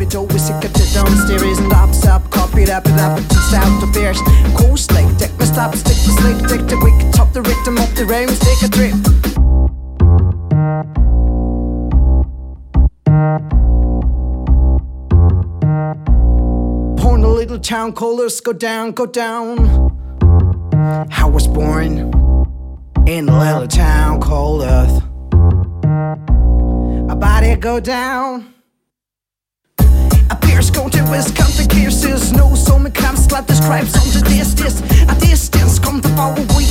door, we sick of the downstairs and up, copy it up, and just out the bears. Coast like, deck my stop, stick the slick, deck the wick, top the rhythm up the rhymes, take a trip. Porn, a little town, colors go down, go down. I was born in a little town called Earth. A body go down. A beer's going to Wisconsin, gears is no, so me comes slap the stripes on the distance. A distance come the power we